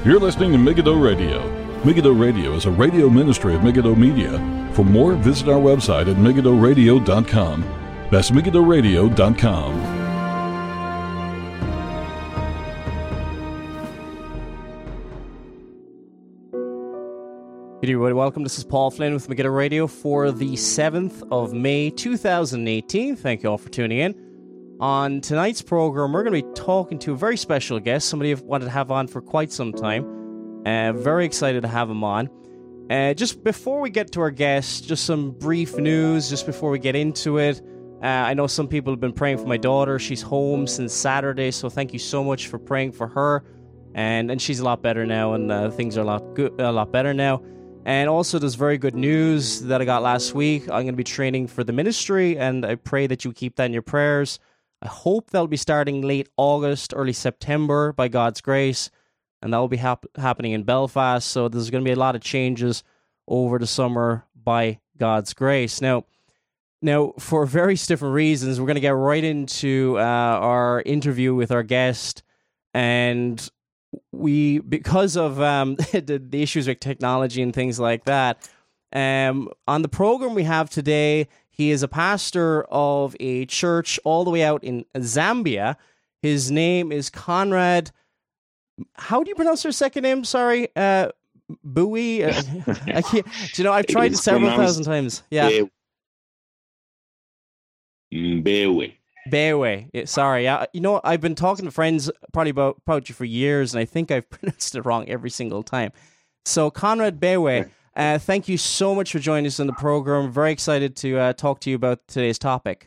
You're listening to Megiddo Radio. Megiddo Radio is a radio ministry of Megiddo Media. For more, visit our website at megiddoradio.com. That's megiddoradio.com. Good evening, welcome. This is Paul Flynn with Megiddo Radio for the 7th of May, 2018. Thank you all for tuning in. On tonight's program, we're going to be talking to a very special guest, somebody I've wanted to have on for quite some time. Very excited to have him on. Just before we get to our guest, just some brief news, just before we get into it. I know some people have been praying for my daughter. She's home since Saturday, so thank you so much for praying for her. And she's a lot better now, and things are a lot better now. And also, there's very good news that I got last week. I'm going to be training for the ministry, and I pray that you keep that in your prayers. I hope that'll be starting late August, early September, by God's grace, and that will be happening in Belfast. So there's going to be a lot of changes over the summer by God's grace. Now, for various different reasons, we're going to get right into our interview with our guest, and because of the issues with technology and things like that, on the program we have today, he is a pastor of a church all the way out in Zambia. His name is Conrad. How do you pronounce your second name? Sorry, Bowie. I can't. I've tried it several thousand times. Yeah, Bewe. Bewe. Sorry. I've been talking to friends probably about you for years, and I think I've pronounced it wrong every single time. So, Conrad Bewe, thank you so much for joining us on the program. Very excited to talk to you about today's topic.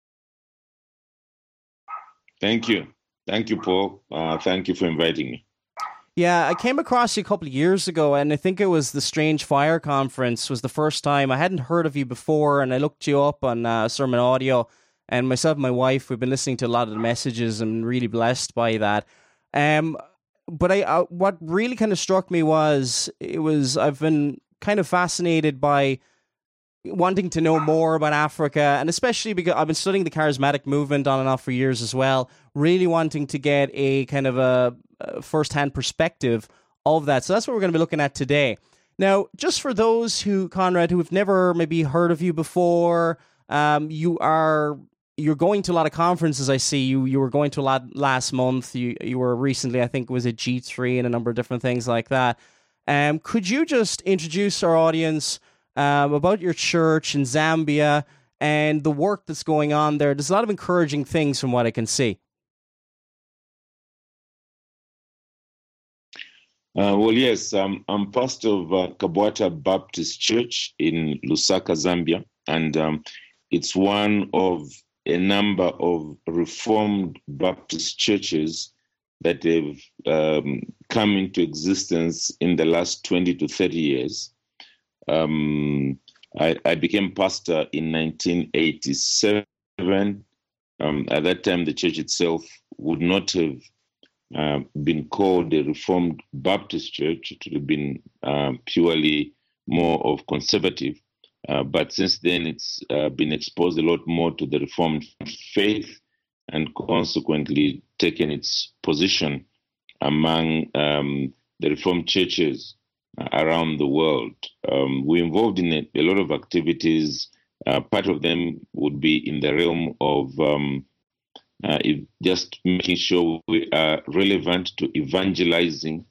Thank you. Thank you, Paul. Thank you for inviting me. Yeah, I came across you a couple of years ago, and I think it was the Strange Fire Conference was the first time. I hadn't heard of you before, and I looked you up on Sermon Audio, and myself and my wife, we've been listening to a lot of the messages and really blessed by that. But what really kind of struck me was I've been kind of fascinated by wanting to know more about Africa, and especially because I've been studying the charismatic movement on and off for years as well, really wanting to get a kind of a first-hand perspective of that. So that's what we're going to be looking at today. Now, just for those Conrad, who have never maybe heard of you before, you're going to a lot of conferences. I see you were going to a lot last month. You were recently, I think it was at G3 and a number of different things like that. Could you just introduce our audience about your church in Zambia and the work that's going on there? There's a lot of encouraging things from what I can see. Well, yes, I'm pastor of Kabwata Baptist Church in Lusaka, Zambia, and it's one of a number of Reformed Baptist churches that have come into existence in the last 20 to 30 years. I became pastor in 1987. At that time, the church itself would not have been called a Reformed Baptist church. It would have been purely more of conservative. But since then, it's been exposed a lot more to the Reformed faith and consequently taken its position among the Reformed churches around the world. We're involved in a lot of activities. Part of them would be in the realm of just making sure we are relevant to evangelizing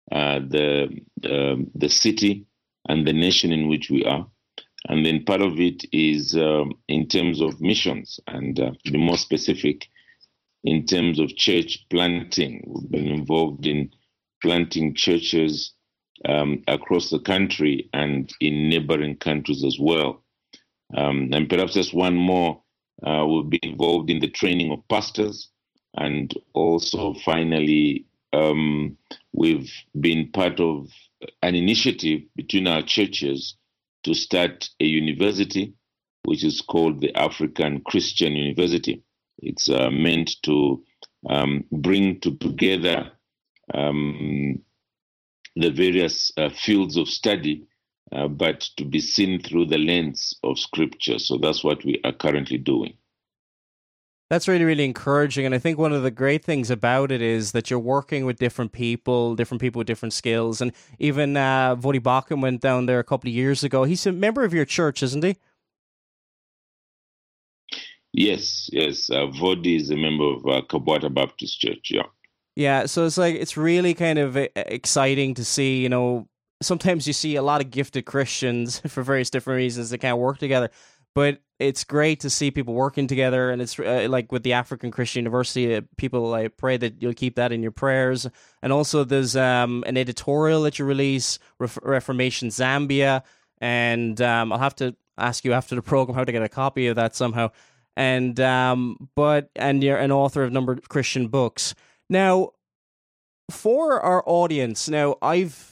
the city and the nation in which we are. And then part of it is in terms of missions, and to be more specific, in terms of church planting. We've been involved in planting churches across the country and in neighboring countries as well. And perhaps just one more, we'll be involved in the training of pastors, and also finally, we've been part of an initiative between our churches to start a university, which is called the African Christian University. It's meant to bring together the various fields of study, but to be seen through the lens of Scripture. So that's what we are currently doing. That's really, really encouraging. And I think one of the great things about it is that you're working with different people with different skills. And even Vodi Bakken went down there a couple of years ago. He's a member of your church, isn't he? Yes. Vodi is a member of Kabwata Baptist Church, yeah. Yeah, so it's really kind of exciting to see, sometimes you see a lot of gifted Christians for various different reasons that can't work together. But it's great to see people working together, and it's like with the African Christian University, people, I pray that you'll keep that in your prayers. And also there's an editorial that you release, Reformation Zambia, and I'll have to ask you after the program how to get a copy of that somehow. And you're an author of a number of Christian books. Now, for our audience, I've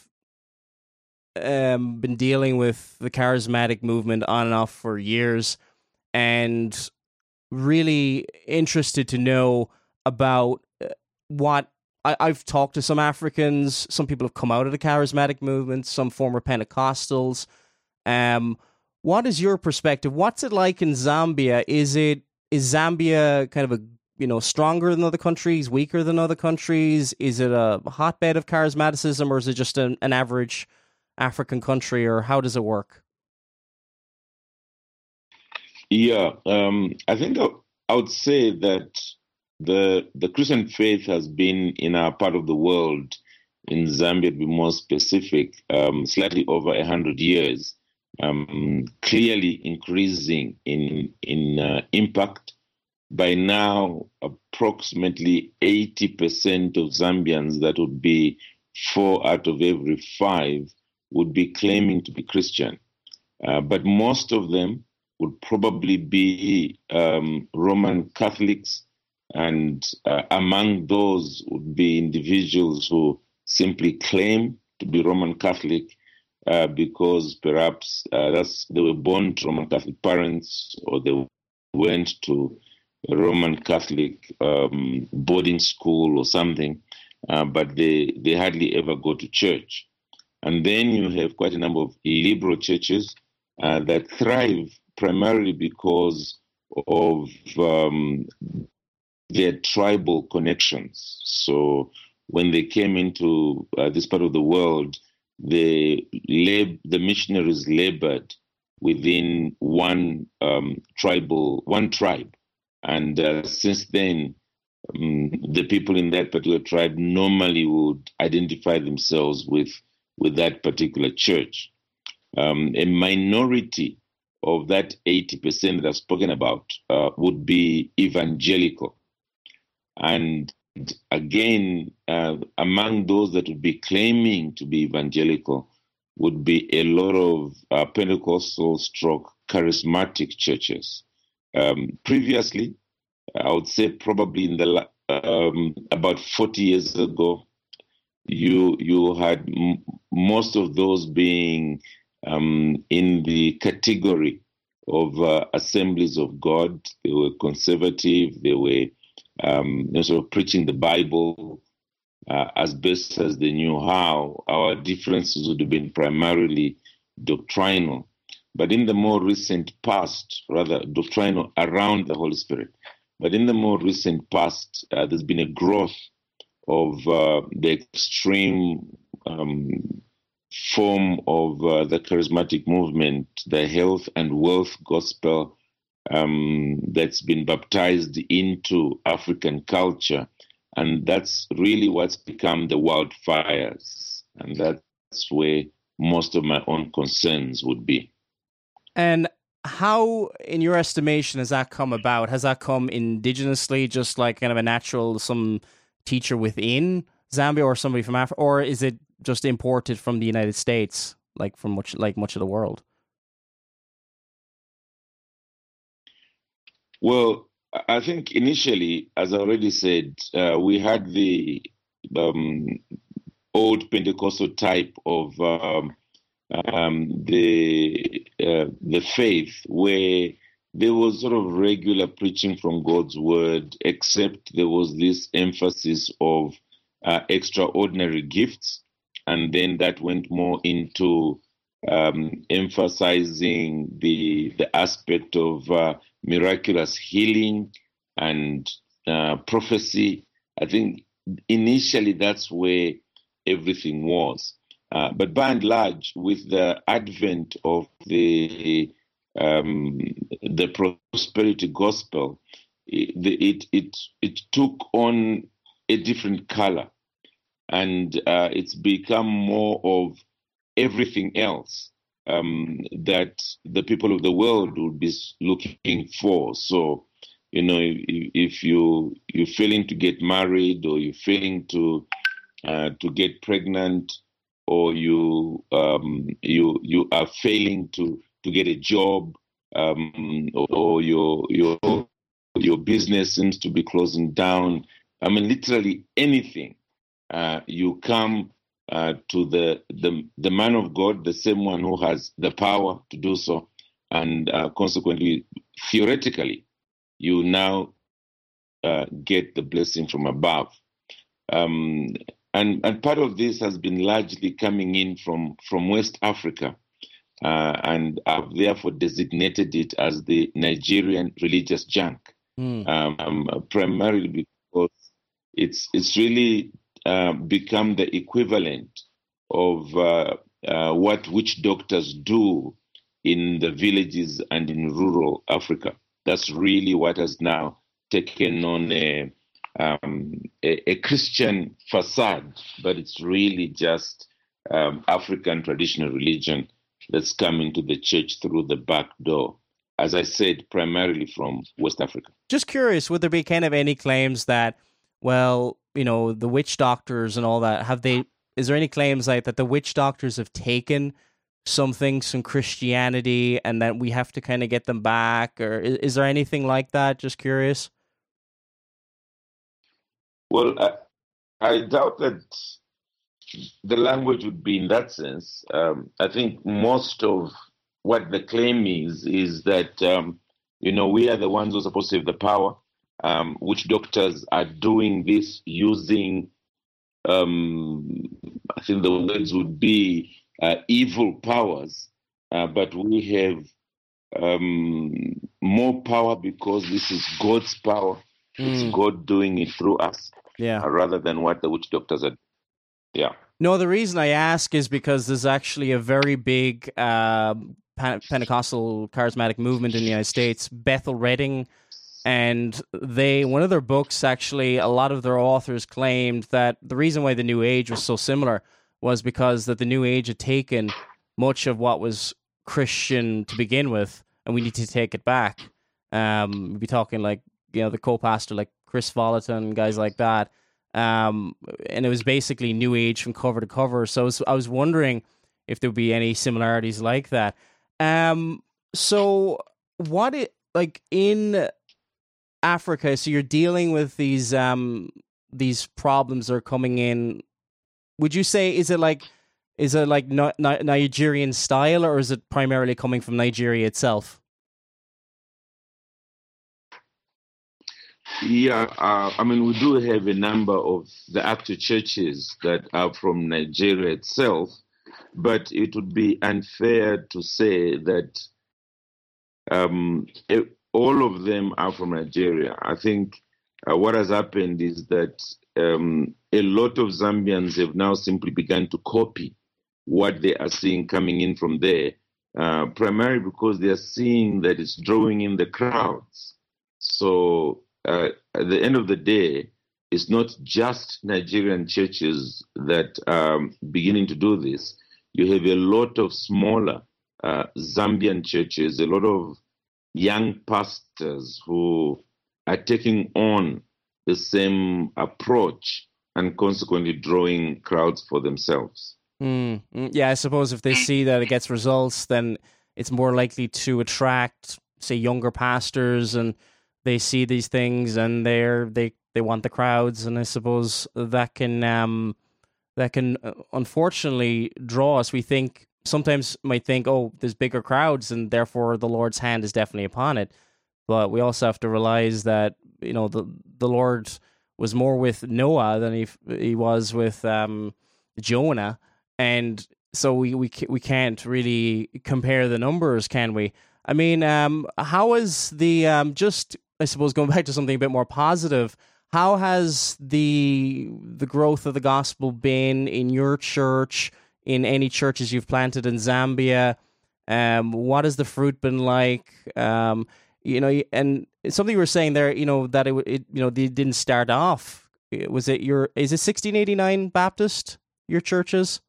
been dealing with the charismatic movement on and off for years, and really interested to know about what I've talked to some Africans. Some people have come out of the charismatic movement, some former Pentecostals. What is your perspective? What's it like in Zambia? Is Zambia kind of stronger than other countries, weaker than other countries? Is it a hotbed of charismaticism, or is it just an average African country, or how does it work? Yeah, I think I would say that the Christian faith has been in our part of the world, in Zambia to be more specific, slightly over 100 years, clearly increasing in impact. By now, approximately 80% of Zambians, that would be 4 out of every 5, would be claiming to be Christian. But most of them would probably be Roman Catholics, and among those would be individuals who simply claim to be Roman Catholic because perhaps they were born to Roman Catholic parents, or they went to a Roman Catholic boarding school or something, but they hardly ever go to church. And then you have quite a number of liberal churches that thrive primarily because of their tribal connections. So when they came into this part of the world, the missionaries labored within one tribe. And since then, the people in that particular tribe normally would identify themselves with that particular church. A minority of that 80% that I've spoken about would be evangelical. And again, among those that would be claiming to be evangelical would be a lot of Pentecostal / charismatic churches. Previously, I would say probably in the about 40 years ago, you had most of those being in the category of Assemblies of God. They were conservative. They were sort of preaching the Bible as best as they knew how. Our differences would have been primarily doctrinal. But in the more recent past, rather doctrinal around the Holy Spirit, but in the more recent past, there's been a growth of the extreme form of the charismatic movement, the health and wealth gospel that's been baptized into African culture. And that's really what's become the wildfires. And that's where most of my own concerns would be. And how, in your estimation, has that come about? Has that come indigenously, just like kind of a natural, some teacher within Zambia or somebody from Africa, or is it just imported from the United States, like from much of the world? Well, I think initially, as I already said, we had the old Pentecostal type of the faith, where there was sort of regular preaching from God's word, except there was this emphasis of extraordinary gifts. And then that went more into emphasizing the aspect of miraculous healing and prophecy. I think initially that's where everything was. But by and large, with the advent of the prosperity gospel, it took on a different color, and it's become more of everything else that the people of the world would be looking for. So, if you're failing to get married, or you're failing to get pregnant, or you are failing to get a job, or your business seems to be closing down. I mean, literally anything. You come to the man of God, the same one who has the power to do so, and consequently, theoretically, you now get the blessing from above. And part of this has been largely coming in from West Africa, and I've therefore designated it as the Nigerian religious junk, primarily because it's really become the equivalent of what witch doctors do in the villages and in rural Africa. That's really what has now taken on a Christian facade, but it's really just African traditional religion that's come into the church through the back door. As I said, primarily from West Africa. Just curious, would there be kind of any claims that, well, the witch doctors and all that, is there any claims like that the witch doctors have taken some Christianity and that we have to kind of get them back, or is there anything like that? Just curious. Well, I doubt that the language would be in that sense. I think most of what the claim is that, we are the ones who are supposed to have the power. Which doctors are doing this using, I think the words would be evil powers, but we have more power because this is God's power. It's God doing it through us, rather than what the witch doctors are. Yeah. No, the reason I ask is because there's actually a very big Pentecostal charismatic movement in the United States, Bethel Redding. And one of their books, actually, a lot of their authors claimed that the reason why the New Age was so similar was because that the New Age had taken much of what was Christian to begin with, and we need to take it back. We'd be talking like, the co-pastor, like Chris Volaton, guys like that. And it was basically New Age from cover to cover. So I was wondering if there would be any similarities like that. So what in Africa, so you're dealing with these problems that are coming in. Would you say is it like Nigerian style, or is it primarily coming from Nigeria itself? Yeah, I mean, we do have a number of the active churches that are from Nigeria itself, but it would be unfair to say that all of them are from Nigeria. I think what has happened is that a lot of Zambians have now simply begun to copy what they are seeing coming in from there, primarily because they are seeing that it's drawing in the crowds. So at the end of the day, it's not just Nigerian churches that are beginning to do this. You have a lot of smaller Zambian churches, a lot of young pastors who are taking on the same approach and consequently drawing crowds for themselves. Yeah, I suppose if they see that it gets results, then it's more likely to attract, say, younger pastors, and they see these things and they want the crowds, and I suppose that can unfortunately draw us. We sometimes might think, oh, there's bigger crowds and therefore the Lord's hand is definitely upon it. But we also have to realize that, the Lord was more with Noah than he was with Jonah. And so we can't really compare the numbers, can we? I mean, how is the, just I suppose going back to something a bit more positive, how has the growth of the gospel been in your church, in any churches you've planted in Zambia? What has the fruit been like? And something you were saying there, that they didn't start off. Is it 1689 Baptist, your churches?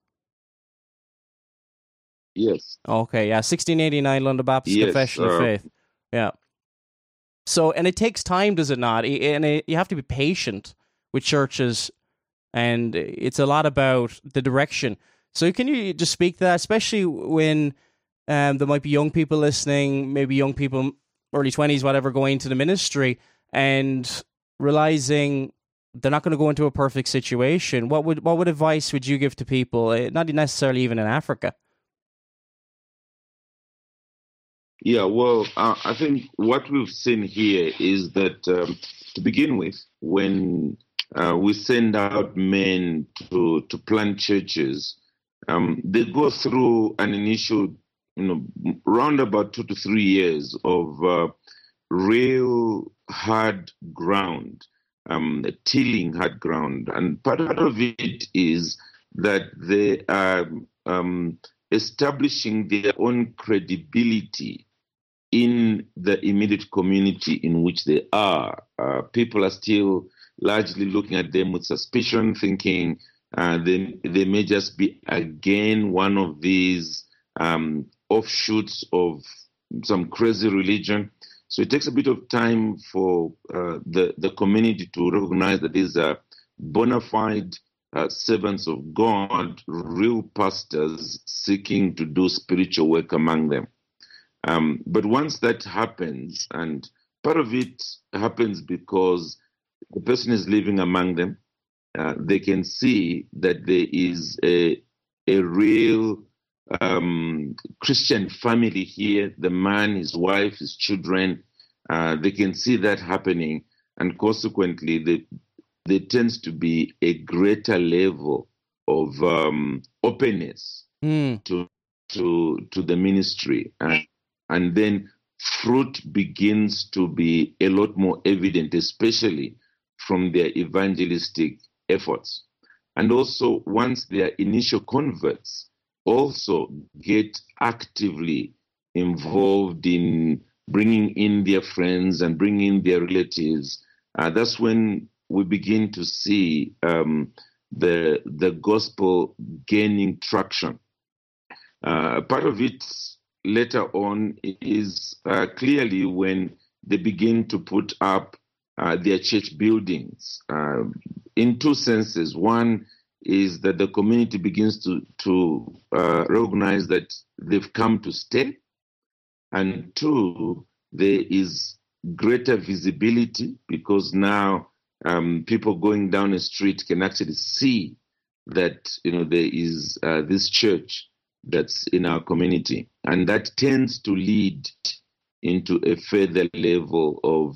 Yes. Okay, yeah, 1689 London Baptist Confession of Faith. Yeah. So, and it takes time, does it not? And you have to be patient with churches, and it's a lot about the direction. So can you just speak to that, especially when there might be young people listening, maybe young people, early 20s, whatever, going into the ministry and realizing they're not going to go into a perfect situation. What advice would you give to people, not necessarily even in Africa? Yeah, well, I think what we've seen here is that to begin with, when we send out men to plant churches, they go through an initial, round about 2 to 3 years of real hard ground, tilling hard ground. And part of it is that they are establishing their own credibility in the immediate community in which they are. People are still largely looking at them with suspicion, thinking they may just be again one of these offshoots of some crazy religion. So it takes a bit of time for the community to recognize that these are bona fide servants of God, real pastors seeking to do spiritual work among them. But once that happens, and part of it happens because the person is living among them, they can see that there is a real Christian family here, the man, his wife, his children. They can see that happening, and consequently, there tends to be a greater level of openness to the ministry. And then fruit begins to be a lot more evident, especially from their evangelistic efforts. And also, once their initial converts also get actively involved in bringing in their friends and bringing in their relatives, that's when we begin to see the gospel gaining traction. Part of it later on is clearly when they begin to put up their church buildings in two senses. One is that the community begins to recognize that they've come to stay. And two, there is greater visibility because now people going down a street can actually see that there is this church that's in our community, and that tends to lead into a further level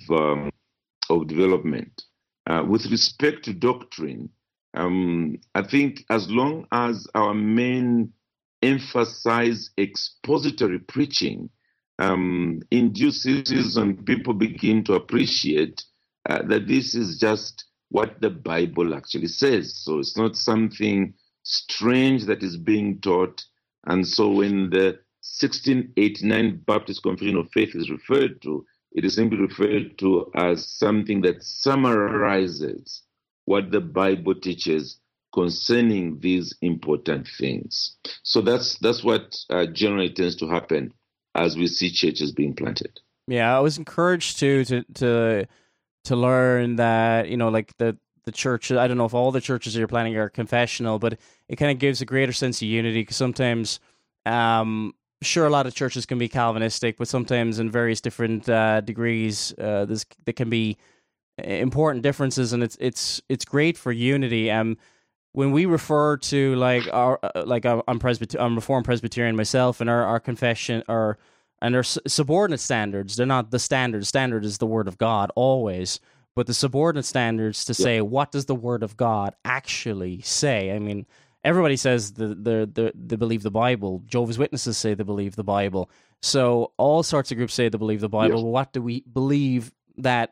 of development. With respect to doctrine, I think as long as our men emphasize expository preaching, in due season, people begin to appreciate that this is just what the Bible actually says. So it's not something strange that is being taught. And so when the 1689 Baptist Confession of Faith is referred to, it is simply referred to as something that summarizes what the Bible teaches concerning these important things. So that's what generally tends to happen as we see churches being planted. Yeah, I was encouraged to learn that, like the church, I don't know if all the churches you're planning are confessional, but it kind of gives a greater sense of unity, because sometimes, sure, a lot of churches can be Calvinistic, but sometimes in various different degrees, there can be important differences, and it's great for unity. When we refer to I'm Reformed Presbyterian myself, and our confession our subordinate standards, they're not the standard. Standard is the Word of God always. But the subordinate standards to say, what does the Word of God actually say? I mean, everybody says they believe the Bible. Jehovah's Witnesses say they believe the Bible. So all sorts of groups say they believe the Bible. Yes. What do we believe that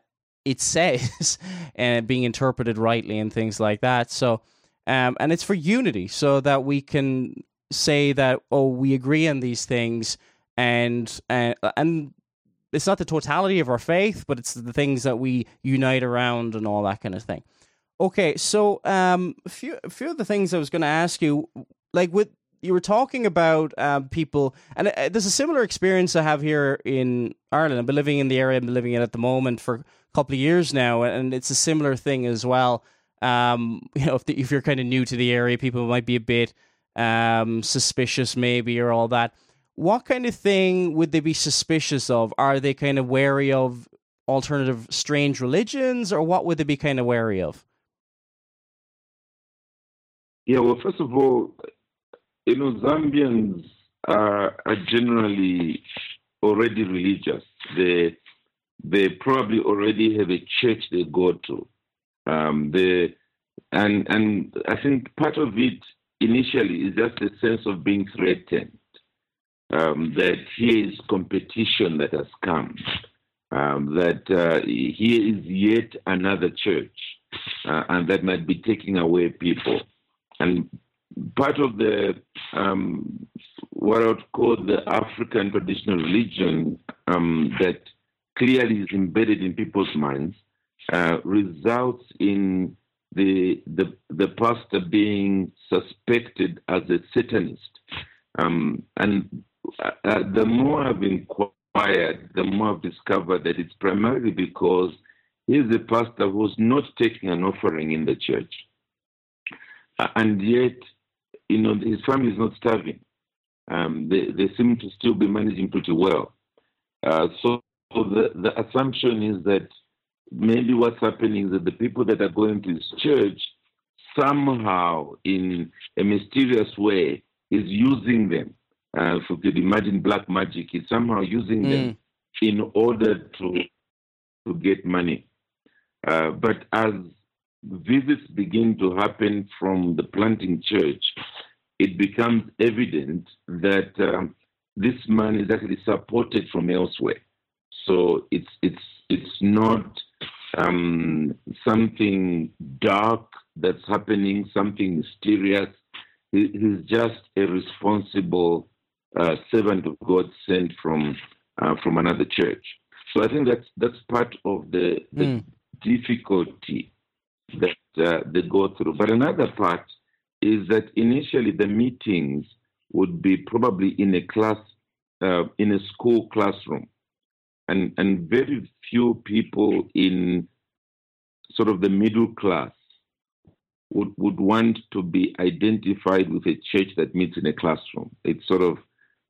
it says and being interpreted rightly and things like that. So, and it's for unity, so that we can say that, oh, we agree on these things, and it's not the totality of our faith, but it's the things that we unite around and all that kind of thing. Okay, so a few of the things I was going to ask you, like you were talking about people, and there's a similar experience I have here in Ireland. I've been living in the area I'm living in at the moment for a couple of years now, and it's a similar thing as well. If you're kind of new to the area, people might be a bit suspicious maybe or all that. What kind of thing would they be suspicious of? Are they kind of wary of alternative strange religions, or what would they be kind of wary of? Yeah, well, first of all, Zambians are generally already religious. They probably already have a church they go to. And I think part of it initially is just a sense of being threatened. That here is competition that has come. That here is yet another church, and that might be taking away people. And part of the what I would call the African traditional religion that clearly is embedded in people's minds results in the pastor being suspected as a Satanist. And the more I've inquired, the more I've discovered that it's primarily because he's a pastor who's not taking an offering in the church. And yet, his family is not starving. They seem to still be managing pretty well. So the assumption is that maybe what's happening is that the people that are going to his church somehow, in a mysterious way, is using them. If you could imagine black magic, is somehow using them in order to get money. But as visits begin to happen from the planting church, it becomes evident that this man is actually supported from elsewhere. So it's not something dark that's happening, something mysterious. He's just a responsible servant of God sent from another church. So I think that's part of the difficulty that they go through. But another part is that initially the meetings would be probably in a class, in a school classroom, and very few people in sort of the middle class would want to be identified with a church that meets in a classroom. It's sort of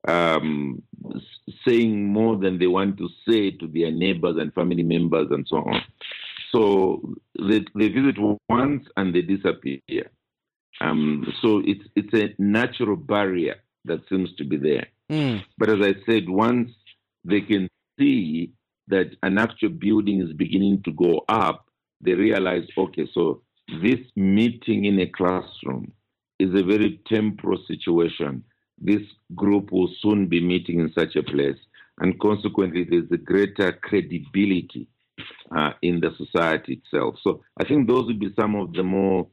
saying more than they want to say to their neighbors and family members and so on. So they visit once and they disappear. So it's a natural barrier that seems to be there. But as I said, once they can see that an actual building is beginning to go up, they realize, okay, so this meeting in a classroom is a very temporal situation. This group will soon be meeting in such a place, and consequently, there's a greater credibility in the society itself. So I think those would be some of the more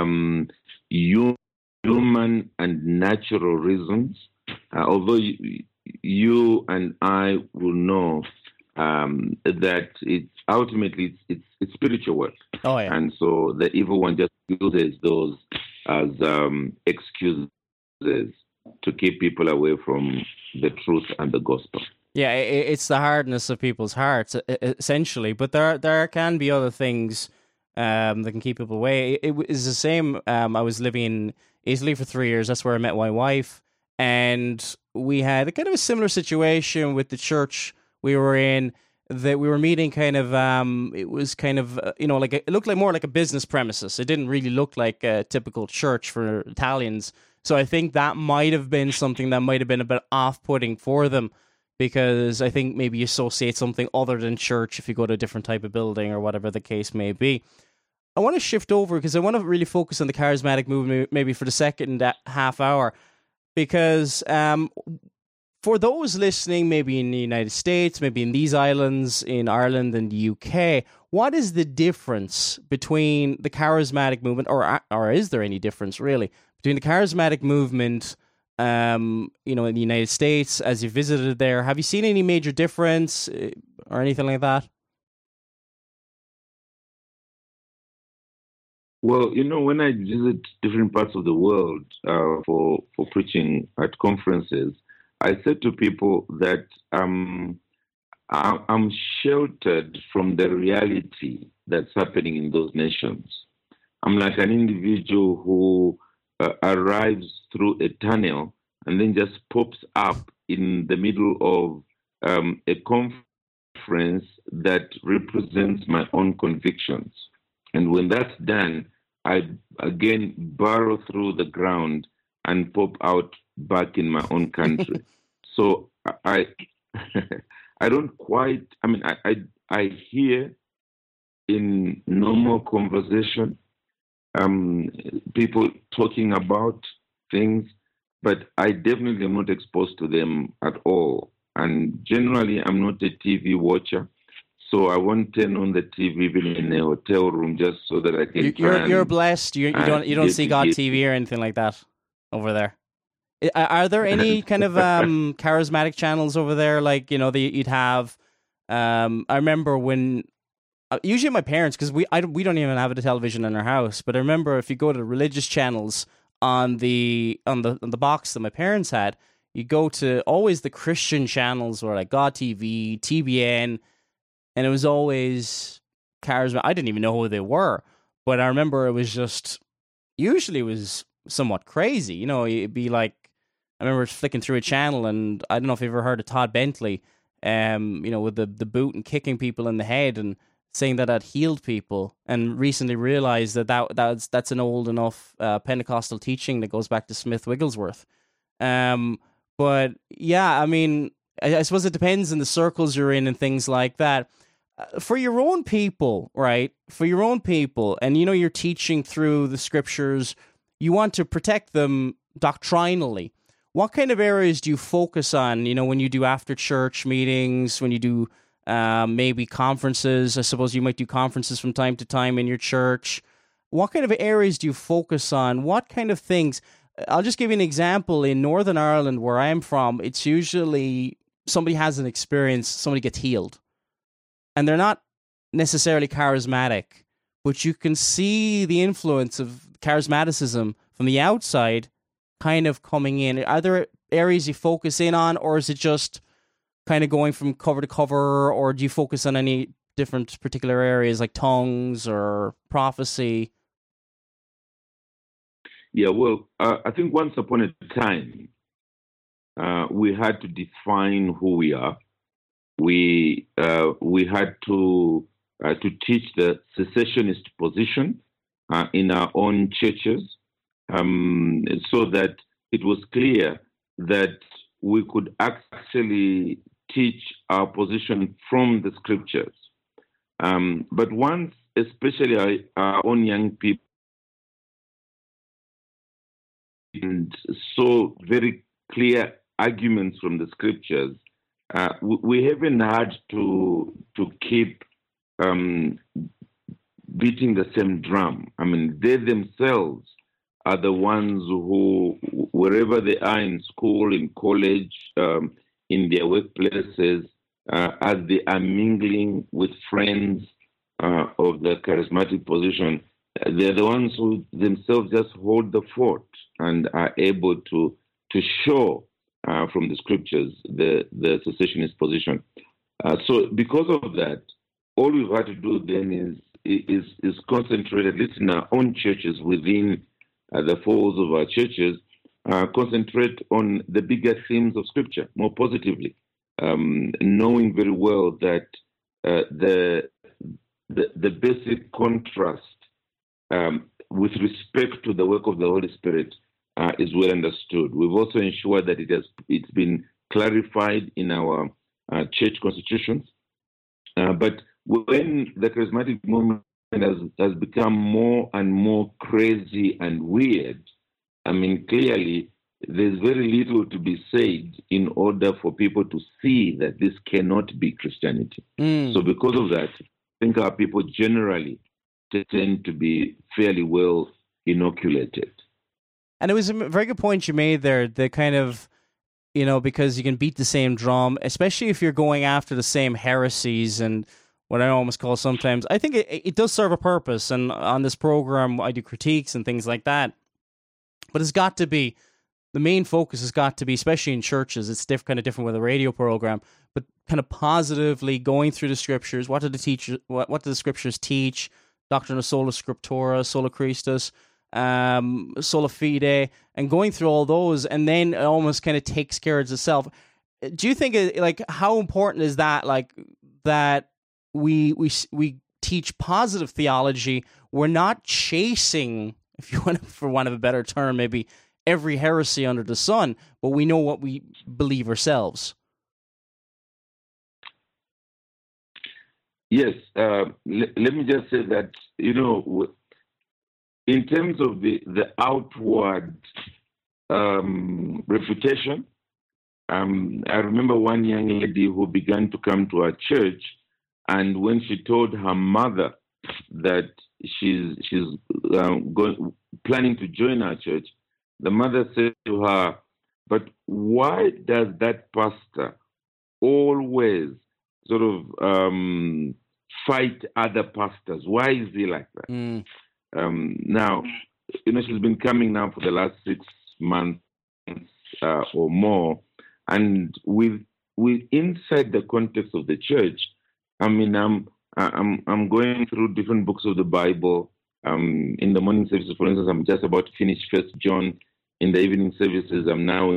human and natural reasons, although you and I will know that it's ultimately it's spiritual work. Oh, yeah. And so the evil one just uses those as excuses to keep people away from the truth and the gospel. Yeah, it's the hardness of people's hearts, essentially. But there can be other things that can keep people away. It is the same. I was living in Italy for 3 years. That's where I met my wife. And we had a kind of a similar situation with the church we were in, that we were meeting kind of, it was kind of, like it looked like more like a business premises. It didn't really look like a typical church for Italians. So I think that might have been something that might have been a bit off-putting for them, because I think maybe you associate something other than church if you go to a different type of building or whatever the case may be. I want to shift over because I want to really focus on the charismatic movement maybe for the second half hour, because for for those listening, maybe in the United States, maybe in these islands, in Ireland and the UK, what is the difference between the charismatic movement, or is there any difference really between the charismatic movement, in the United States as you visited there? Have you seen any major difference or anything like that? Well, when I visit different parts of the world for preaching at conferences, I said to people that I'm sheltered from the reality that's happening in those nations. I'm like an individual who arrives through a tunnel and then just pops up in the middle of a conference that represents my own convictions. And when that's done, I again burrow through the ground and pop out back in my own country. So I don't quite, I hear in normal conversation people talking about things, but I definitely am not exposed to them at all. And generally, I'm not a TV watcher. So I won't turn on the TV even in a hotel room just so that I can. You're blessed. You don't see God TV or anything like that over there. Are there any kind of charismatic channels over there? Like you'd have. I remember when usually my parents, because we don't even have a television in our house. But I remember if you go to religious channels on the box that my parents had, you go to always the Christian channels or like God TV, TBN. And it was always charismatic. I didn't even know who they were. But I remember it was just, usually it was somewhat crazy. It'd be like, I remember flicking through a channel and I don't know if you've ever heard of Todd Bentley, with the boot and kicking people in the head and saying that healed people, and recently realized that's an old enough Pentecostal teaching that goes back to Smith Wigglesworth. But yeah, I suppose it depends on the circles you're in and things like that. For your own people, right? For your own people, and you're teaching through the scriptures, you want to protect them doctrinally. What kind of areas do you focus on, when you do after church meetings, when you do maybe conferences? I suppose you might do conferences from time to time in your church. What kind of areas do you focus on? What kind of things? I'll just give you an example. In Northern Ireland, where I'm from, it's usually somebody has an experience, somebody gets healed. And they're not necessarily charismatic, but you can see the influence of charismaticism from the outside kind of coming in. Are there areas you focus in on, or is it just kind of going from cover to cover, or do you focus on any different particular areas like tongues or prophecy? Yeah, well, I think once upon a time, we had to define who we are. We had to teach the cessationist position in our own churches, so that it was clear that we could actually teach our position from the scriptures. But once, especially our own young people, and saw very clear arguments from the scriptures, we haven't had to keep beating the same drum. They themselves are the ones who, wherever they are in school, in college, in their workplaces, as they are mingling with friends of the charismatic position, they're the ones who themselves just hold the fort and are able to show from the scriptures the cessationist position. So because of that, all we've had to do then is concentrate, at least in our own churches, within the folds of our churches, concentrate on the bigger themes of scripture more positively, knowing very well that the basic contrast with respect to the work of the Holy Spirit is well understood. We've also ensured that it's been clarified in our church constitutions. But when the charismatic movement has become more and more crazy and weird, clearly there's very little to be said in order for people to see that this cannot be Christianity. So because of that, I think our people generally tend to be fairly well inoculated. And it was a very good point you made there, the kind of, because you can beat the same drum, especially if you're going after the same heresies and what I almost call sometimes, I think it does serve a purpose. And on this program, I do critiques and things like that. But it's got to be, the main focus has got to be, especially in churches, it's kind of different with a radio program, but kind of positively going through the scriptures. What do the scriptures teach? Doctrine of sola scriptura, sola Christus, sola fide, and going through all those, and then it almost kind of takes care of itself. Do you think, like, how important is that? Like that we teach positive theology. We're not chasing, if you want, for want of a better term, maybe every heresy under the sun, but we know what we believe ourselves. Yes, let me just say that, in terms of the outward reputation, I remember one young lady who began to come to our church, and when she told her mother that she's planning to join our church, the mother said to her, "But why does that pastor always sort of fight other pastors? Why is he like that?" Now, she's been coming now for the last 6 months or more, and with inside the context of the church, I mean, I'm going through different books of the Bible. In the morning services, for instance, I'm just about to finish First John. In the evening services, I'm now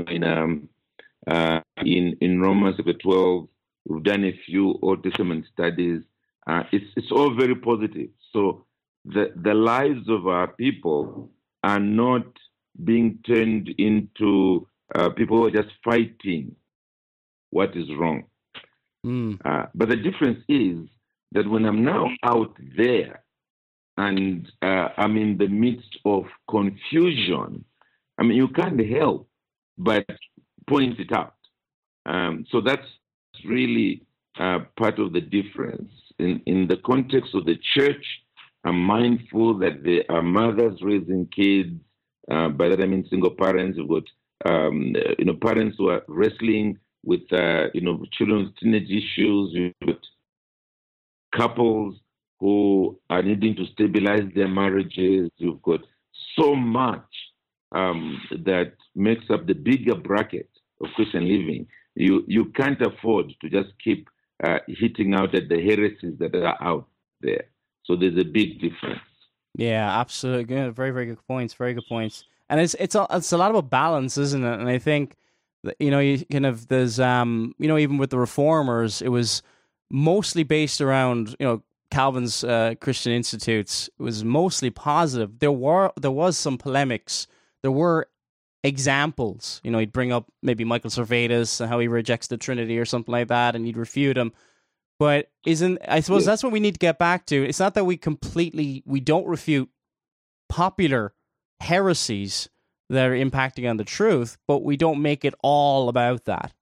in Romans chapter 12. We've done a few Old Testament studies. It's all very positive. So the lives of our people are not being turned into people who are just fighting what is wrong. But the difference is that when I'm now out there and I'm in the midst of confusion, I mean, you can't help but point it out. So that's really part of the difference. In the context of the church, I'm mindful that there are mothers raising kids. By that I mean single parents. We've got parents who are wrestling with children's teenage issues. We've got couples who are needing to stabilize their marriages. You've got so much that makes up the bigger bracket of Christian living. You can't afford to just keep hitting out at the heresies that are out there. So there's a big difference. Yeah, absolutely. Good. Very, very good points. Very good points. And it's a lot about balance, isn't it? And I think that, you kind of, there's even with the Reformers, it was mostly based around Calvin's Christian Institutes. It was mostly positive. There was some polemics. There were examples. He'd bring up maybe Michael Servetus and how he rejects the Trinity or something like that, and he'd refute him. But I suppose that's what we need to get back to. It's not that we don't refute popular heresies that are impacting on the truth, but we don't make it all about that.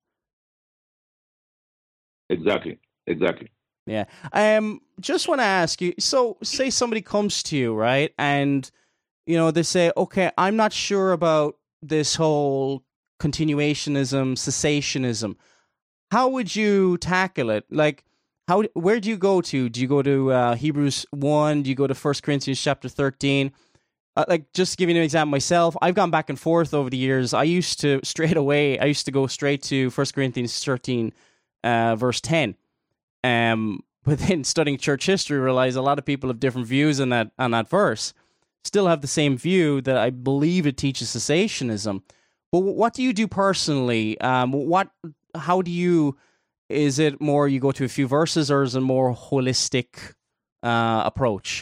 Exactly. Yeah. Just want to ask you, so say somebody comes to you, right? And, they say, okay, I'm not sure about this whole continuationism, cessationism. How would you tackle it? Like, where do you go to? Do you go to Hebrews 1? Do you go to 1 Corinthians chapter 13? Just to give you an example myself, I've gone back and forth over the years. I used to go straight to 1 Corinthians 13, verse 10. But then studying church history, realize a lot of people have different views on that verse. Still have the same view that I believe it teaches cessationism. But what do you do personally? Is it more you go to a few verses, or is it a more holistic approach?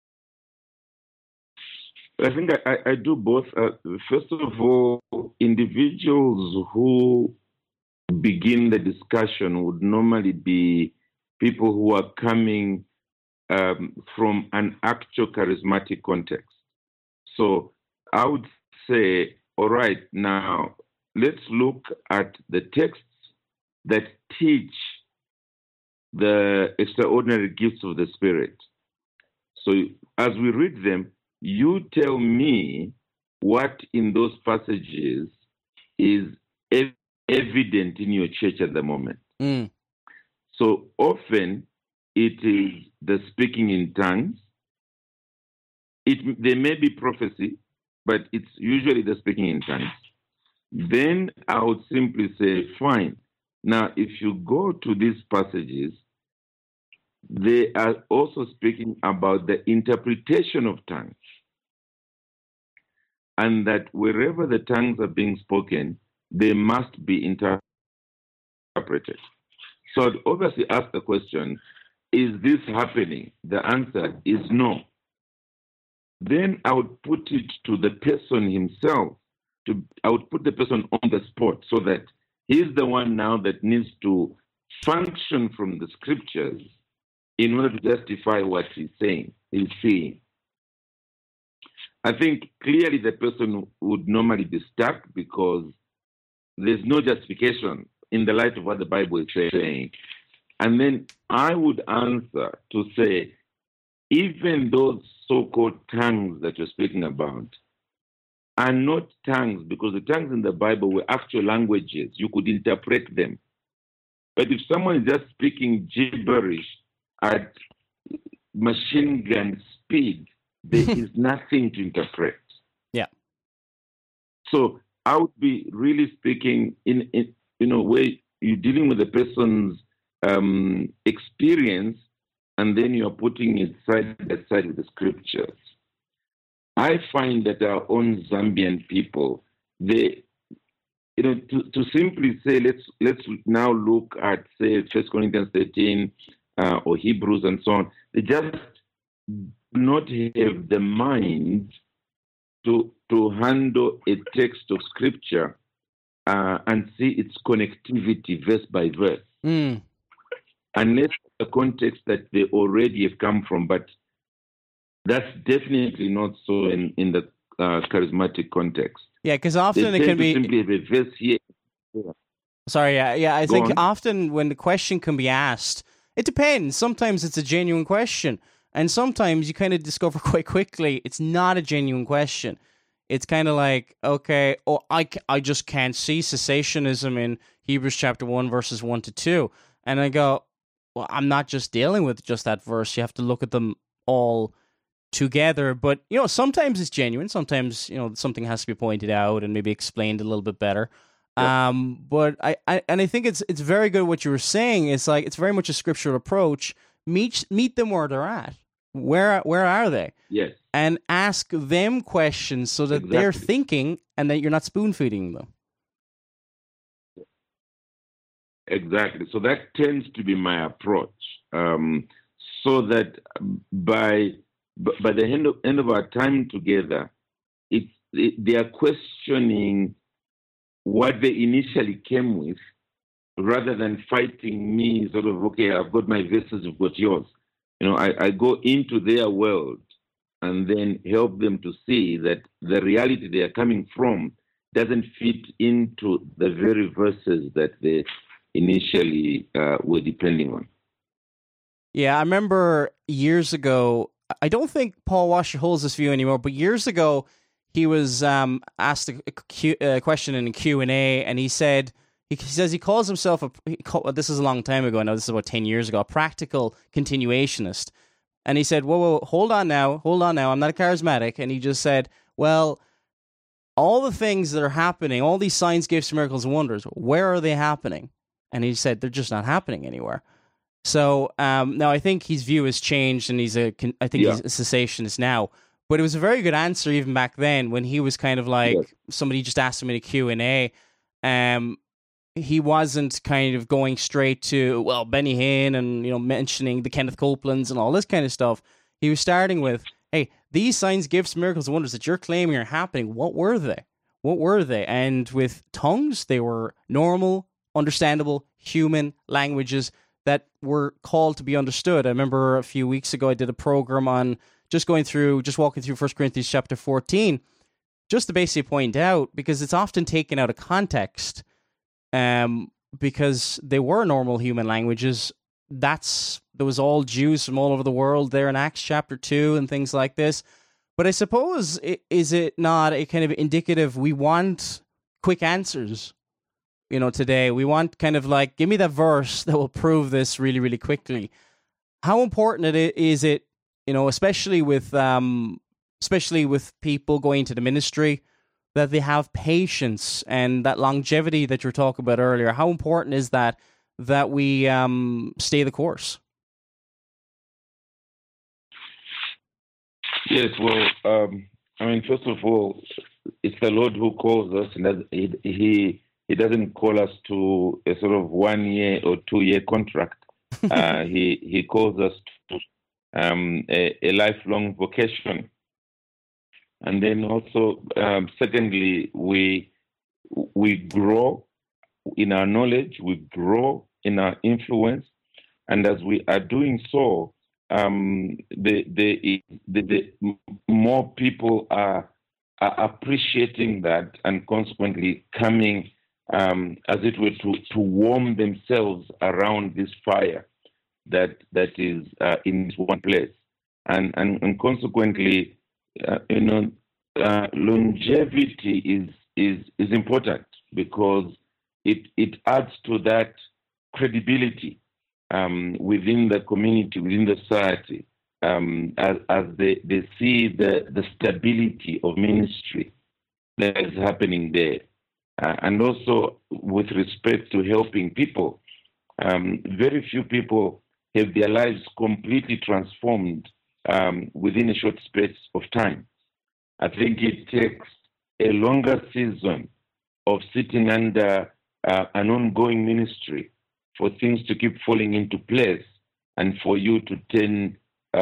I think I do both. First of all, individuals who begin the discussion would normally be people who are coming from an actual charismatic context. So I would say All right, now let's look at the texts that teach the extraordinary gifts of the Spirit. So as we read them, you tell me what in those passages is evident in your church at the moment. So often it is the speaking in tongues. There may be prophecy, but it's usually the speaking in tongues. Then I would simply say, fine. Now, if you go to these passages, they are also speaking about the interpretation of tongues. And that wherever the tongues are being spoken, they must be interpreted. So I'd obviously ask the question, is this happening? The answer is no. Then I would put it to the person himself. I would put the person on the spot so that he's the one now that needs to function from the scriptures in order to justify what he's saying, he's seeing. I think clearly the person would normally be stuck because there's no justification in the light of what the Bible is saying. And then I would answer to say, even those so-called tongues that you're speaking about are not tongues, because the tongues in the Bible were actual languages. You could interpret them. But if someone is just speaking gibberish at machine gun speed, there is nothing to interpret. Yeah. So I would be really speaking in where you're dealing with the person's experience, and then you're putting it side by side with the scriptures. I find that our own Zambian people, they, to simply say, let's now look at, say, 1 Corinthians 13 or Hebrews and so on, they just not have the mind to handle a text of scripture and see its connectivity verse by verse. Unless the context that they already have come from, but that's definitely not so in the charismatic context. Yeah, because often it can be simply have a verse here. Sorry, yeah. I think often when the question can be asked, it depends. Sometimes it's a genuine question, and sometimes you kind of discover quite quickly it's not a genuine question. It's kind of like, okay, I just can't see cessationism in Hebrews chapter 1, verses 1 to 2. And I go, well, I'm not just dealing with just that verse. You have to look at them all together. But, sometimes it's genuine. Sometimes, something has to be pointed out and maybe explained a little bit better. Yeah. But I think it's very good what you were saying. It's like, it's very much a scriptural approach. Meet them where they're at. Where are they? Yes. And ask them questions so that they're thinking and that you're not spoon-feeding them. Exactly. So that tends to be my approach. So that by the end of our time together, they are questioning what they initially came with, rather than fighting me. Sort of, okay, I've got my verses, you've got yours. I go into their world and then help them to see that the reality they are coming from doesn't fit into the very verses that they initially were depending on. Yeah, I remember years ago, I don't think Paul Washer holds this view anymore, but years ago he was asked a question in a Q&A, and he says he calls himself, this is a long time ago now, this is about 10 years ago, a practical continuationist. And he said, whoa, hold on now, I'm not a charismatic. And he just said, well, all the things that are happening, all these signs, gifts, miracles, and wonders, where are they happening? And he said, they're just not happening anywhere. So now I think his view has changed, and he's a cessationist now. But it was a very good answer even back then when he was kind of like, somebody just asked him in a Q&A. He wasn't kind of going straight to, well, Benny Hinn and, mentioning the Kenneth Copelands and all this kind of stuff. He was starting with, hey, these signs, gifts, miracles, and wonders that you're claiming are happening, what were they? And with tongues, they were normal, understandable, human languages that were called to be understood. I remember a few weeks ago I did a program on walking through 1 Corinthians chapter 14, just to basically point out, because it's often taken out of context, because they were normal human languages. There was all Jews from all over the world there in Acts chapter 2 and things like this. But I suppose, is it not a kind of indicative, we want quick answers, today? We want kind of like, give me that verse that will prove this really, really quickly. How important is it, especially with people going into the ministry, that they have patience and that longevity that you were talking about earlier? How important is that we stay the course? Yes, well, first of all, it's the Lord who calls us, and He doesn't call us to a sort of 1 year or 2 year contract. He calls us to a lifelong vocation. And then also, secondly, we grow in our knowledge, we grow in our influence, and as we are doing so, the more people are appreciating that, and consequently coming, as it were, to warm themselves around this fire that is in this one place, and consequently, longevity is important, because it adds to that credibility within the community, within the society, as they see the stability of ministry that is happening there. And also with respect to helping people, very few people have their lives completely transformed within a short space of time. I think it takes a longer season of sitting under an ongoing ministry for things to keep falling into place, and for you to turn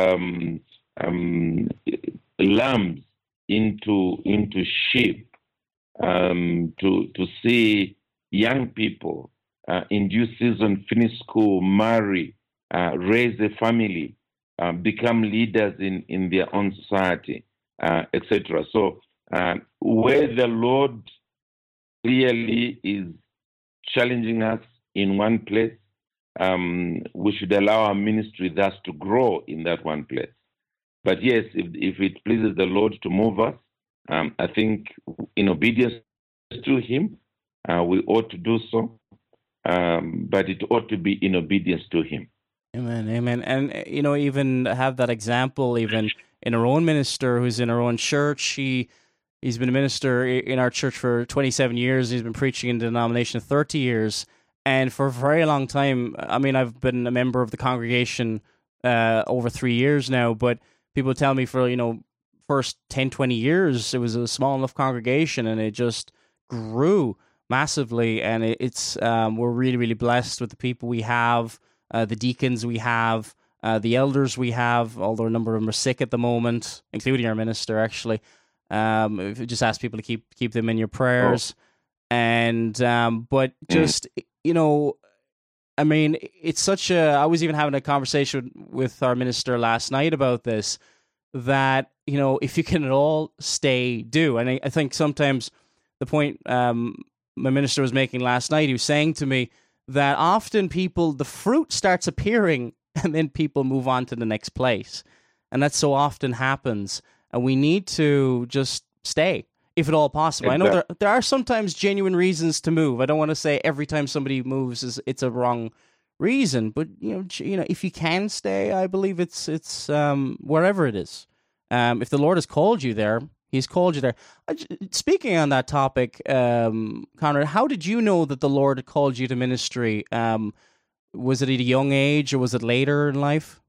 lambs into sheep, to see young people in due season finish school, marry, raise a family, become leaders in their own society, etc. So where the Lord clearly is challenging us in one place, we should allow our ministry thus to grow in that one place. But yes, if it pleases the Lord to move us, I think in obedience to Him, we ought to do so, but it ought to be in obedience to Him. Amen, amen. And, even have that example, even in our own minister who's in our own church. He's been a minister in our church for 27 years. He's been preaching in the denomination 30 years. And for a very long time, I've been a member of the congregation over 3 years now, but people tell me for, first 10, 20 years, it was a small enough congregation and it just grew massively. And it's we're really, really blessed with the people we have, the deacons we have, the elders we have, although a number of them are sick at the moment, including our minister, actually. Just ask people to keep them in your prayers. And but just, it's such a, I was even having a conversation with our minister last night about this, that, if you can at all stay, do. And I think sometimes the point my minister was making last night, he was saying to me that often the fruit starts appearing and then people move on to the next place. And that so often happens. And we need to just stay, if at all possible. Exactly. I know there are sometimes genuine reasons to move. I don't want to say every time somebody moves it's a wrong reason, but if you can stay, I believe it's wherever it is. If the Lord has called you there, He's called you there. Speaking on that topic, Conrad, how did you know that the Lord had called you to ministry? Was it at a young age or was it later in life?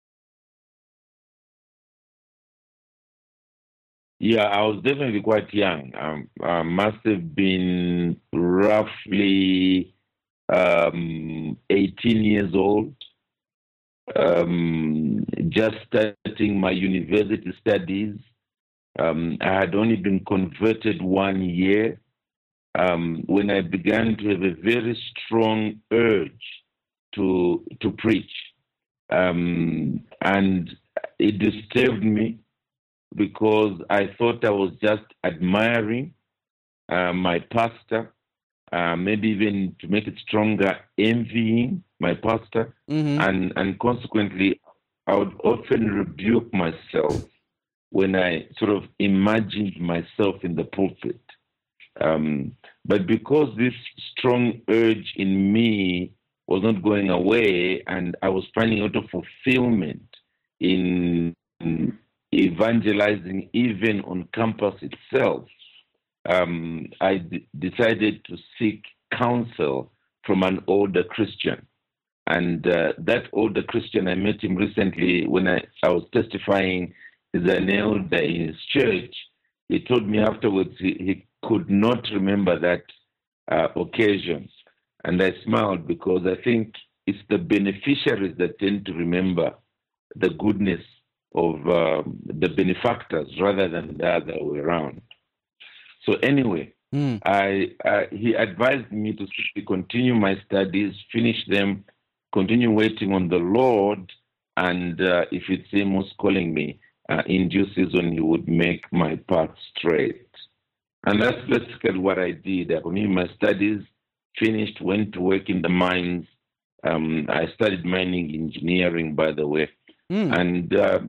Yeah, I was definitely quite young. I must have been roughly 18 years old, just starting my university studies. I had only been converted 1 year when I began to have a very strong urge to preach. And it disturbed me because I thought I was just admiring my pastor, maybe even to make it stronger, envying my pastor, and consequently, I would often rebuke myself when I sort of imagined myself in the pulpit. But because this strong urge in me was not going away, and I was finding a lot of fulfillment in evangelizing even on campus itself, I decided to seek counsel from an older Christian. And that older Christian, I met him recently when I was testifying as an elder in his church. He told me afterwards he could not remember that occasion. And I smiled because I think it's the beneficiaries that tend to remember the goodness of the benefactors rather than the other way around. So anyway, he advised me to continue my studies, finish them, continue waiting on the Lord, and if it's Him who's calling me, in due season He would make my path straight. And that's basically what I did. I continued my studies, finished, went to work in the mines. I studied mining engineering, by the way. And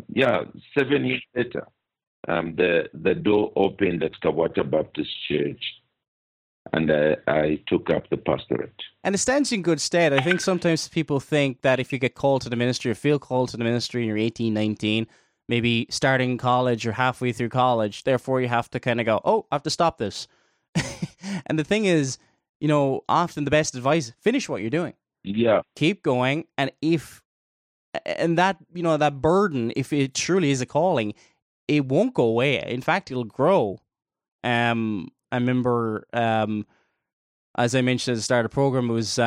7 years later, the door opened at Kawata Baptist Church, and I took up the pastorate. And it stands in good stead. I think sometimes people think that if you get called to the ministry or feel called to the ministry and you're 18, 19, maybe starting college or halfway through college, therefore you have to kind of go, oh, I have to stop this. And the thing is, often the best advice, finish what you're doing. Yeah. Keep going. And that, that burden, if it truly is a calling, it won't go away. In fact, it'll grow. I remember, as I mentioned at the start of the program, it was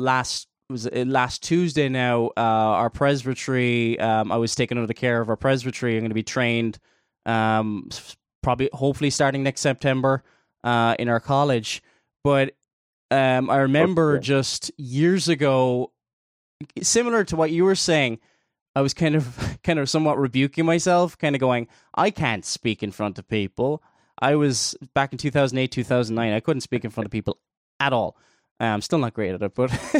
last Tuesday now, our presbytery, I was taken under the care of our presbytery. I'm going to be trained, hopefully starting next September, in our college. But I remember just years ago, similar to what you were saying, I was kind of somewhat rebuking myself, kind of going, I can't speak in front of people. I was back in 2008, 2009. I couldn't speak in front of people at all. I'm still not great at it,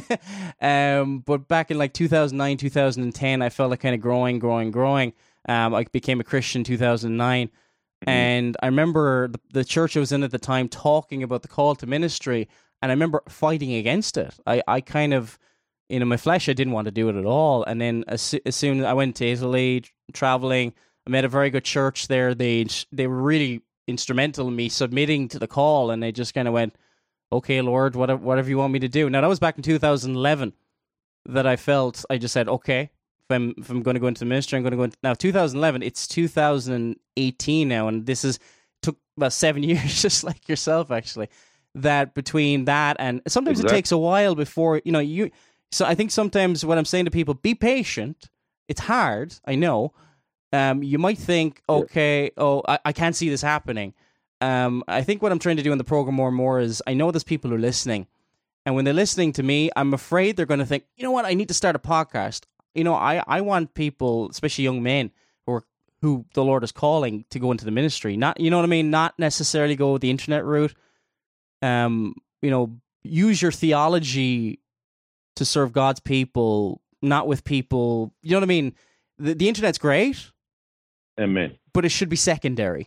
but back in like 2009, 2010, I felt like kind of growing. I became a Christian in 2009. And I remember the church I was in at the time talking about the call to ministry, and I remember fighting against it. I kind of, my flesh, I didn't want to do it at all. And then as soon as I went to Italy, traveling, I met a very good church there. They were really instrumental in me submitting to the call, and they just kind of went, okay, Lord, whatever you want me to do. Now, that was back in 2011 that I just said, okay, if I'm going to go into the ministry, I'm going to go into... Now, 2011, it's 2018 now, and took about 7 years, just like yourself, actually, that between that and... Sometimes it takes a while before, So I think sometimes what I'm saying to people, be patient. It's hard, I know. You might think, okay, I can't see this happening. I think what I'm trying to do in the program more and more is, I know there's people who are listening, and when they're listening to me, I'm afraid they're going to think, you know what, I need to start a podcast. I want people, especially young men who the Lord is calling to go into the ministry. Not, you know what I mean? Not necessarily go the internet route. Use your theology to serve God's people, not with people. You know what I mean? The internet's great. Amen. But it should be secondary.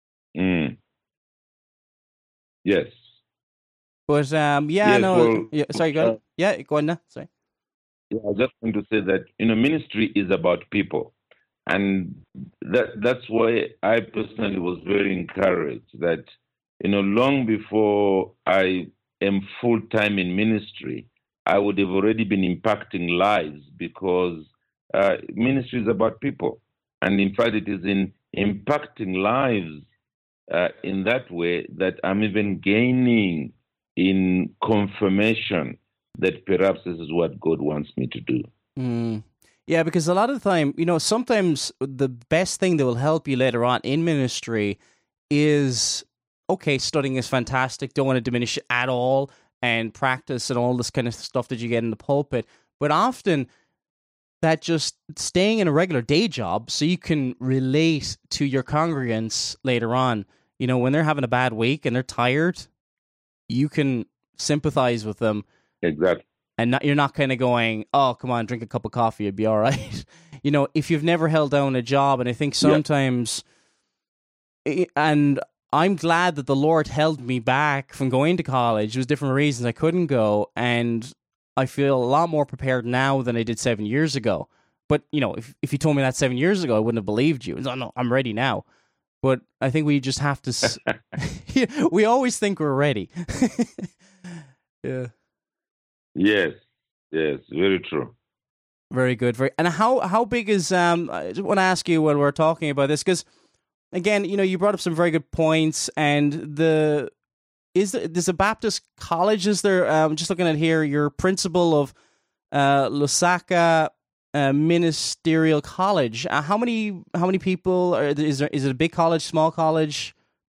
Yes. But sorry, go ahead. Go on now. Sorry. Yeah, I was just going to say that ministry is about people, and that's why I personally was very encouraged that long before I am full time in ministry, I would have already been impacting lives, because ministry is about people, and in fact, it is in impacting lives in that way that I'm even gaining in confirmation that perhaps this is what God wants me to do. Yeah, because a lot of the time, sometimes the best thing that will help you later on in ministry is, okay, studying is fantastic, don't want to diminish it at all, and practice and all this kind of stuff that you get in the pulpit. But often, that just staying in a regular day job so you can relate to your congregants later on. You know, when they're having a bad week and they're tired, you can sympathize with them. Exactly. And you're not kind of going, oh, come on, drink a cup of coffee, it'd be all right. You know, if you've never held down a job, and I think sometimes, and I'm glad that the Lord held me back from going to college. There was different reasons I couldn't go, and I feel a lot more prepared now than I did 7 years ago. But, you know, if you told me that 7 years ago, I wouldn't have believed you. No, I'm ready now. But I think we just have to... we always think we're ready. Yeah. Yes, very true. Very good. And how big is... I just want to ask you when we're talking about this, because, again, you know, you brought up some very good points, and there's a Baptist college, is there? Just looking at here, you're principal of Lusaka Ministerial College. How many people is there? Is it a big college, small college?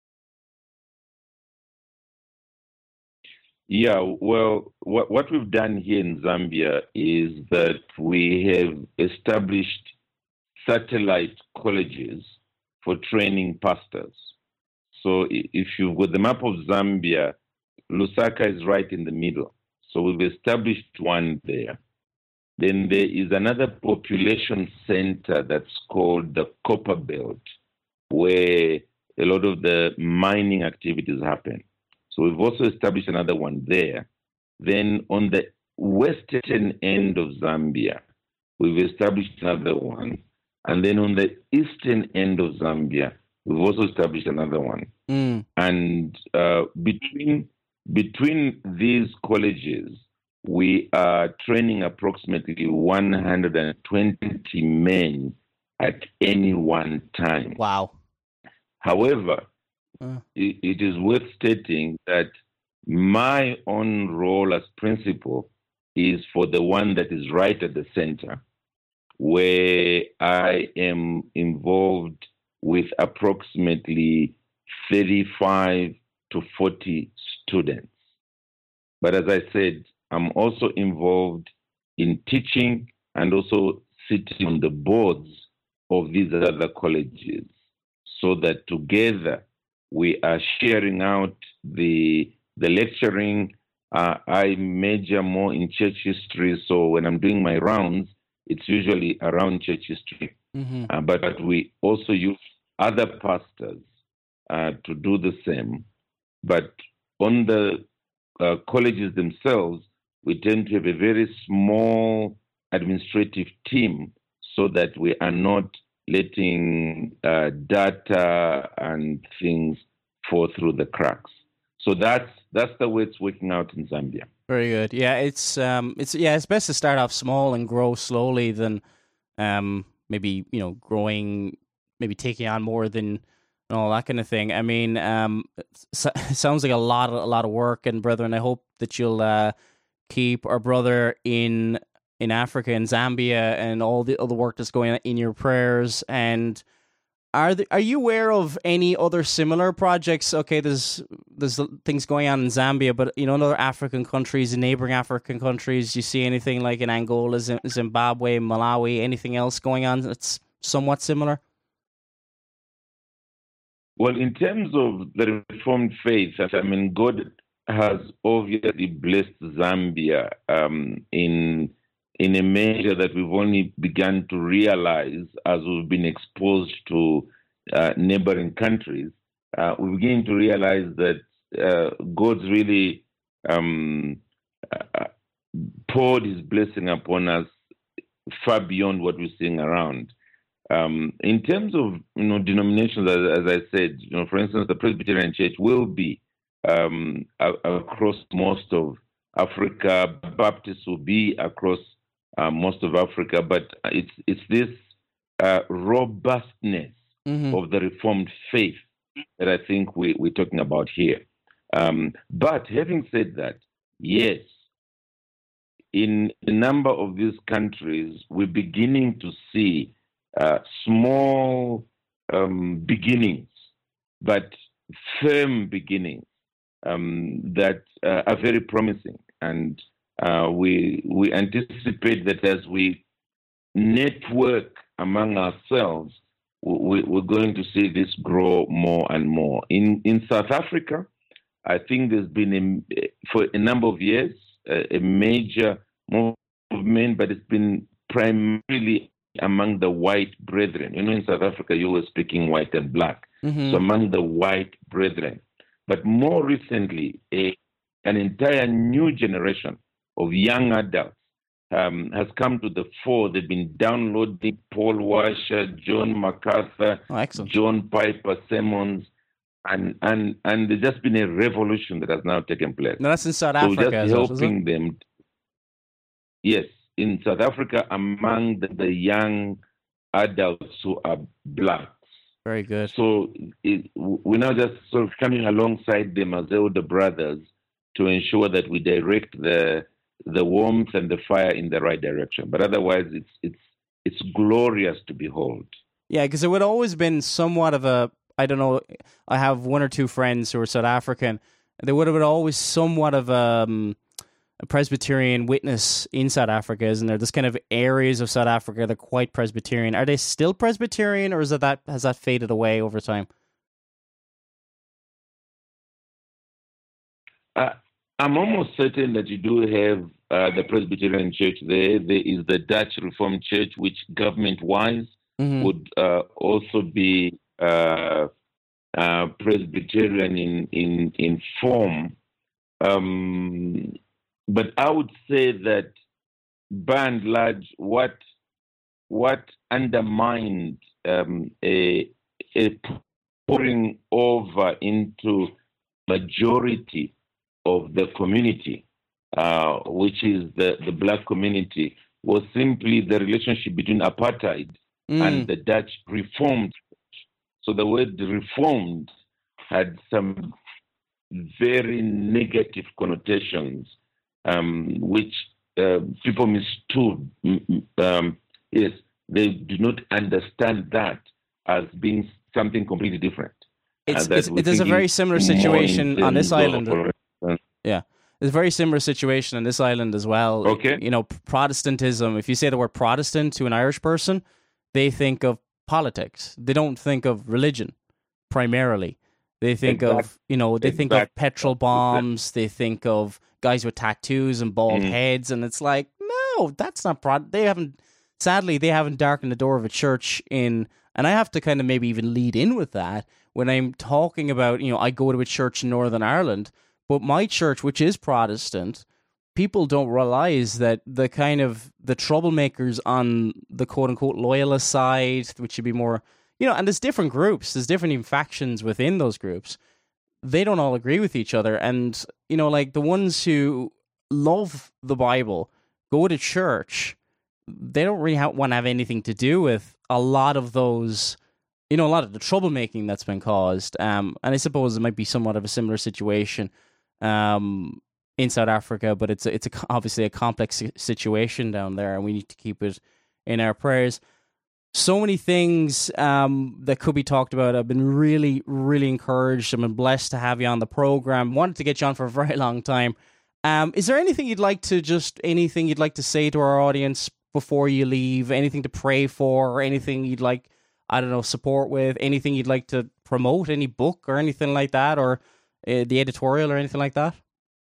Yeah, well, what we've done here in Zambia is that we have established satellite colleges for training pastors. So if you've got the map of Zambia, Lusaka is right in the middle. So we've established one there. Then there is another population center that's called the Copper Belt, where a lot of the mining activities happen. So we've also established another one there. Then on the western end of Zambia, we've established another one. And then on the eastern end of Zambia, we've also established another one. And between these colleges, we are training approximately 120 men at any one time. Wow. However, it is worth stating that my own role as principal is for the one that is right at the center, where I am involved with approximately 35 to 40 students. But as I said, I'm also involved in teaching and also sitting on the boards of these other colleges, so that together we are sharing out the lecturing. I major more in church history, so when I'm doing my rounds, it's usually around church history. But we also use other pastors to do the same. But on the colleges themselves, we tend to have a very small administrative team, so that we are not letting data and things fall through the cracks. So that's the way it's working out in Zambia. Very good. Yeah, it's best to start off small and grow slowly than maybe, you know, growing, maybe taking on more than all that kind of thing. I mean, it sounds like a lot of work, and brethren, I hope that you'll keep our brother in Africa, in Zambia, and all the other work that's going on in your prayers. And are you aware of any other similar projects? Okay, there's things going on in Zambia, but, you know, in other African countries, in neighboring African countries, do you see anything like in Angola, Zimbabwe, Malawi, anything else going on that's somewhat similar? Well, in terms of the Reformed faith, I mean, God has obviously blessed Zambia in a measure that we've only begun to realize as we've been exposed to neighboring countries. We begin to realize that God's really poured his blessing upon us far beyond what we're seeing around. In terms of, you know, denominations, as I said, you know, for instance, the Presbyterian Church will be across most of Africa. Baptists will be across most of Africa, but it's this robustness of the Reformed faith that I think we're talking about here. But having said that, yes, in a number of these countries, we're beginning to see small beginnings, but firm beginnings that are very promising. And we anticipate that as we network among ourselves, we're going to see this grow more and more. In South Africa, I think there's been, for a number of years, a major movement, but it's been primarily among the white brethren. In South Africa, you were speaking white and black. Mm-hmm. So among the white brethren. But more recently, an entire new generation of young adults has come to the fore. They've been downloading Paul Washer, John MacArthur, John Piper sermons, and there's just been a revolution that has now taken place. No, that's in South Africa. Just helping them. Yes, in South Africa, among the young adults who are blacks. Very good. So we're now just sort of coming alongside them as elder brothers to ensure that we direct the warmth and the fire in the right direction. But otherwise, it's glorious to behold. Yeah, because it would always been somewhat of a, I don't know, I have one or two friends who are South African. There would have been always somewhat of a Presbyterian witness in South Africa, isn't there? There's kind of areas of South Africa that are quite Presbyterian. Are they still Presbyterian, or has that faded away over time? I'm almost certain that you do have the Presbyterian Church there. There is the Dutch Reformed Church, which government-wise would also be Presbyterian in form. But I would say that, by and large, what undermined a pouring over into majority of the community, which is the black community, was simply the relationship between apartheid and the Dutch Reformed. So the word reformed had some very negative connotations, which people mistook. Yes, they do not understand that as being something completely different. It is a very similar situation on this island. Yeah, it's a very similar situation on this island as well. Okay. Protestantism, if you say the word Protestant to an Irish person, they think of politics. They don't think of religion primarily. They think of petrol bombs. They think of guys with tattoos and bald heads, and it's like, no, that's not Sadly, they haven't darkened the door of a church and I have to kind of maybe even lead in with that when I'm talking about, I go to a church in Northern Ireland, but my church, which is Protestant, people don't realize that the troublemakers on the quote-unquote loyalist side, which should be more, and there's different groups, there's different even factions within those groups. They don't all agree with each other. And, like the ones who love the Bible, go to church, they don't really want to have anything to do with a lot of those, a lot of the troublemaking that's been caused. And I suppose it might be somewhat of a similar situation in South Africa, but it's obviously a complex situation down there, and we need to keep it in our prayers. So many things that could be talked about. I've been really, really encouraged. I've been blessed to have you on the program. Wanted to get you on for a very long time. Is there anything you'd like to say to our audience before you leave? Anything to pray for, or anything you'd like, support with? Anything you'd like to promote? Any book or anything like that, or the editorial or anything like that?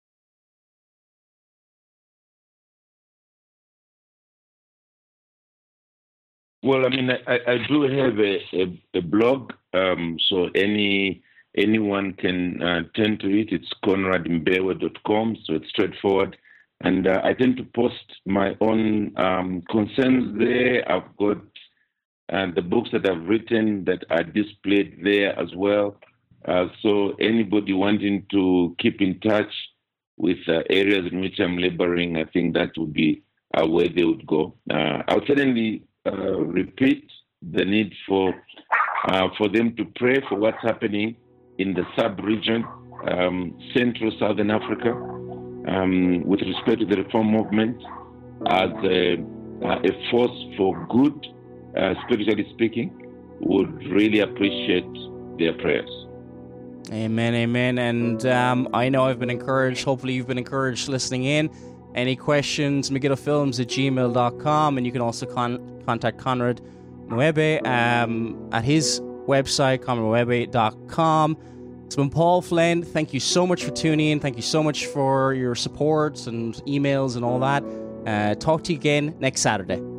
Well, I do have a blog, so anyone can turn to it. It's conradmbewe.com, so it's straightforward. And I tend to post my own concerns there. I've got the books that I've written that are displayed there as well. So anybody wanting to keep in touch with areas in which I'm laboring, I think that would be where they would go. I'll certainly repeat the need for them to pray for what's happening in the sub-region, Central Southern Africa, with respect to the Reform movement as a force for good, spiritually speaking. Would really appreciate their prayers. Amen, amen. And I know I've been encouraged. Hopefully you've been encouraged listening in. Any questions, megidofilms@gmail.com, and you can also contact Conrad Nwebe at his website, conradnwebe.com. It's been Paul Flynn. Thank you so much for tuning in. Thank you so much for your support and emails and all that. Talk to you again next Saturday.